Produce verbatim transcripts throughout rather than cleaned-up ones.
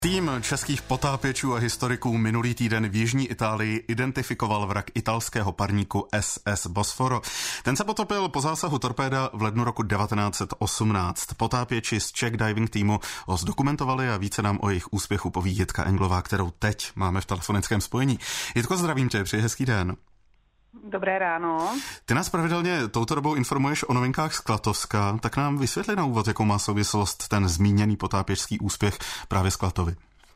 Tým českých potápěčů a historiků minulý týden v jižní Itálii identifikoval vrak italského parníku S S Bosforo. Ten se potopil po zásahu torpéda v lednu roku devatenáct set osmnáct. Potápěči z Czech Diving týmu ho zdokumentovali a více nám o jejich úspěchu poví Jitka Englová, kterou teď máme v telefonickém spojení. Jitko, zdravím tě, přeji hezký den. Dobré ráno. Ty nás pravidelně touto dobou informuješ o novinkách z Klatovska, tak nám vysvětli na úvod, jakou má souvislost ten zmíněný potápěčský úspěch právě z Klatovy.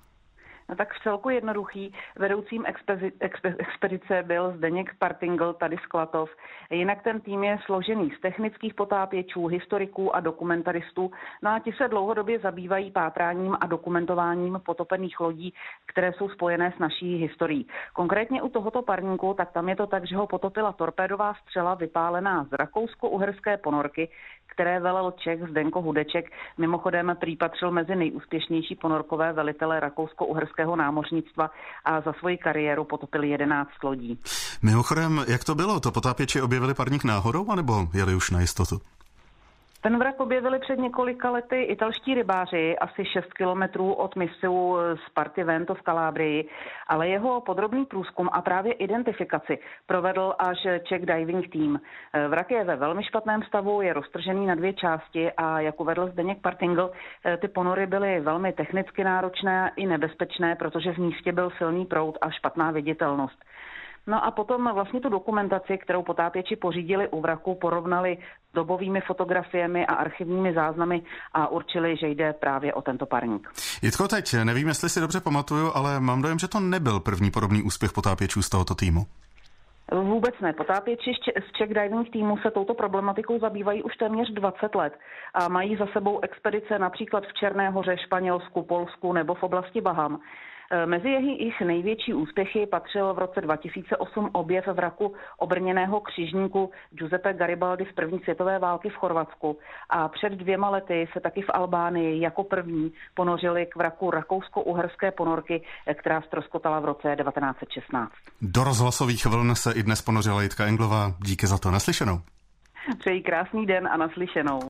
No tak v celku jednoduchý. Vedoucím expezi- expe- expedice byl Zdeněk Partingl tady z Klatov. Jinak ten tým je složený z technických potápěčů, historiků a dokumentaristů. No a ti se dlouhodobě zabývají pátráním a dokumentováním potopených lodí, které jsou spojené s naší historií. Konkrétně u tohoto parníku, tak tam je to tak, že ho potopila torpédová střela vypálená z rakousko-uherské ponorky, které velel Čech Zdenko Hudeček. Mimochodem prý patřil mezi nejúspěšnější ponorkové velitele rakousko-uherského námořnictva a za svoji kariéru potopil jedenáct lodí. Mimochodem, jak to bylo? To potápěči objevili parník náhodou, anebo jeli už na jistotu? Ten vrak objevili před několika lety italští rybáři, asi šest kilometrů od mysu Spartivento v Kalábrii, ale jeho podrobný průzkum a právě identifikaci provedl až Czech Diving Team. Vrak je ve velmi špatném stavu, je roztržený na dvě části a jak uvedl Zdeněk Partingl, ty ponory byly velmi technicky náročné i nebezpečné, protože v místě byl silný proud a špatná viditelnost. No a potom vlastně tu dokumentaci, kterou potápěči pořídili u vraku, porovnali s dobovými fotografiemi a archivními záznamy a určili, že jde právě o tento parník. Jitko, teď nevím, jestli si dobře pamatuju, ale mám dojem, že to nebyl první podobný úspěch potápěčů z tohoto týmu. Vůbec ne. Potápěči z Czech Diving týmu se touto problematikou zabývají už téměř dvacet let a mají za sebou expedice například v Černé hoře, Španělsku, Polsku nebo v oblasti Baham. Mezi jejich největší úspěchy patřil v roce dva tisíce osm objev vraku obrněného křižníku Giuseppe Garibaldi z první světové války v Chorvatsku a před dvěma lety se taky v Albánii jako první ponořili k vraku rakousko-uherské ponorky, která ztroskotala v roce devatenáct set šestnáct. Do rozhlasových vln se i dnes ponořila Jitka Englová. Díky za to. Naslyšenou. Přeji krásný den a naslyšenou.